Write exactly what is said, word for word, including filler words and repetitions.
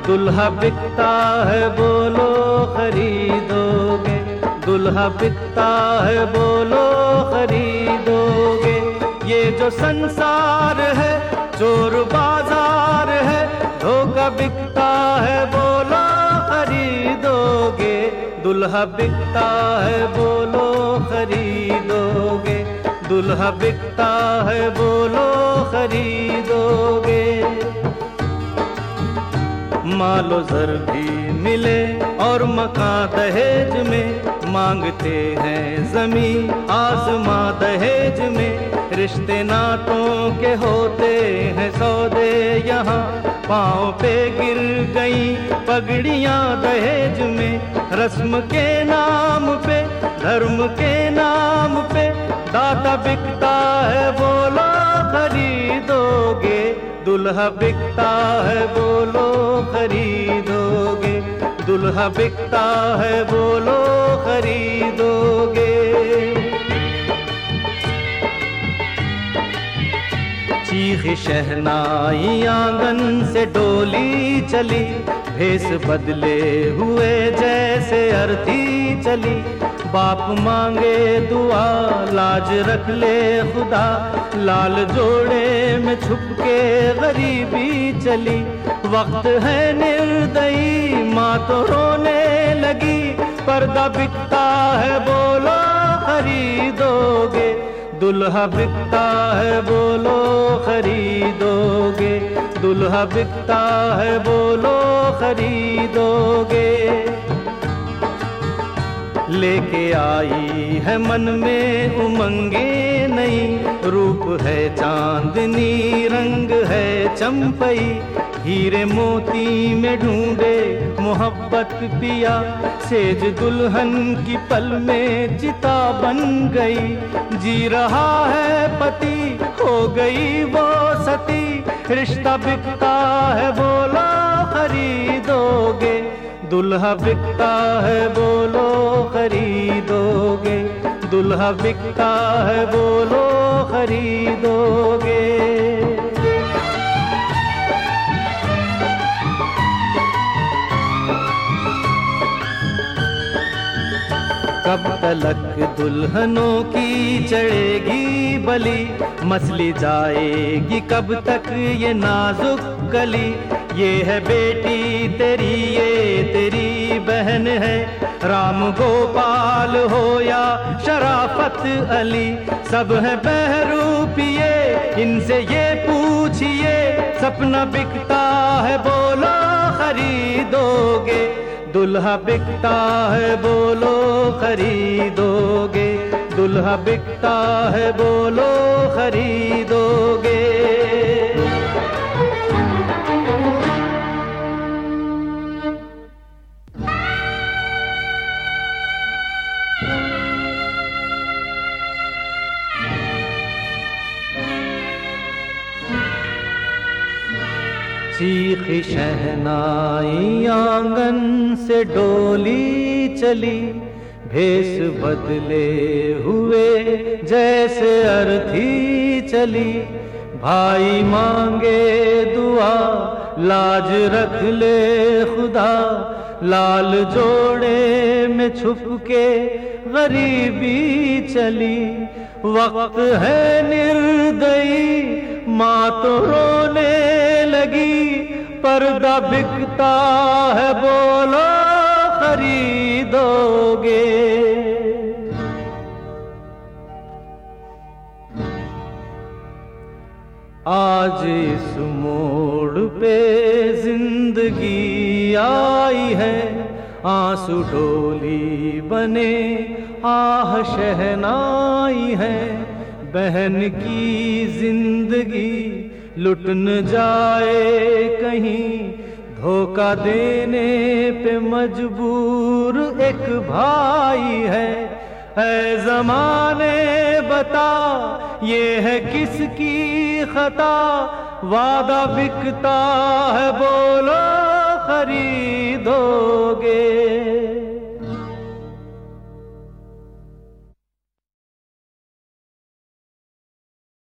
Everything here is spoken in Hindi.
दुल्हा बिकता है बोलो खरीदोगे, दुल्हा बिकता है बोलो खरीदोगे। ये जो संसार है चोर बाजार है, धोखा बिकता है बोलो खरीदोगे, दुल्हा बिकता है बोलो खरीदोगे, दुल्हा बिकता है बोलो खरीदोगे। मालो जर भी मिले और मकान दहेज में, मांगते हैं जमीन आसमां दहेज में। रिश्ते नातों के होते हैं सौदे यहाँ, पाँव पे गिर गई पगड़ियाँ दहेज में। रस्म के नाम पे धर्म के नाम पे दाता बिकता है बोलो खरीदोगे, दुल्हा बिकता है बोलो खरीदोगे, दुल्हा बिकता है बोलो खरीदोगे। चीख शहनाई आंगन से डोली चली, भेस बदले हुए जैसे अर्थी चली। बाप मांगे दुआ लाज रख ले खुदा, लाल जोड़े में छुप के गरीबी चली। वक्त है निर्दयी माँ तो रोने लगी, पर्दा बिकता है बोलो खरीदोगे, दुल्हा बिकता है बोलो खरीदोगे, दुल्हा बिकता है बोलो खरीदोगे। लेके आई है मन में उमंगे नई, रूप है चांदनी रंग है चंपई। हीरे मोती में ढूंढे मोहब्बत पिया, सेज दुल्हन की पल में चिता बन गई। जी रहा है पति हो गई वो सती, रिश्ता बिकता है बोलो खरीदोगे, दुल्हा बिकता है बोलो खरीदोगे, दुल्हा बिकता है बोलो खरीदोगे। कब तलक दुल्हनों की चढ़ेगी बलि, मसली जाएगी कब तक ये नाजुक कली। ये है बेटी तेरी ये तेरी बहन है, राम गोपाल हो या शराफत अली। सब है बहरूपिये इनसे ये पूछिए, सपना बिकता है बोलो खरीदोगे, दुल्हा बिकता है बोलो खरीदोगे, दुल्हा बिकता है बोलो खरीदोगे। चीखी शहनाई आंगन से डोली चली, भेस बदले हुए जैसे अर्थी चली। भाई मांगे दुआ लाज रख ले खुदा, लाल जोड़े में छुप के गरीबी चली। वक्त है निर्दयी माँ तो रोने लगी, पर्दा बिकता है बोलो खरीदोगे। आज इस मोड़ पे जिंदगी आई है, आंसू डोली बने आह शहनाई है। बहन की जिंदगी लुट न जाए कहीं, धोखा देने पे मजबूर एक भाई है। ऐ ज़माने बता ये है किसकी खता, वादा बिकता है बोलो खरीदोगे।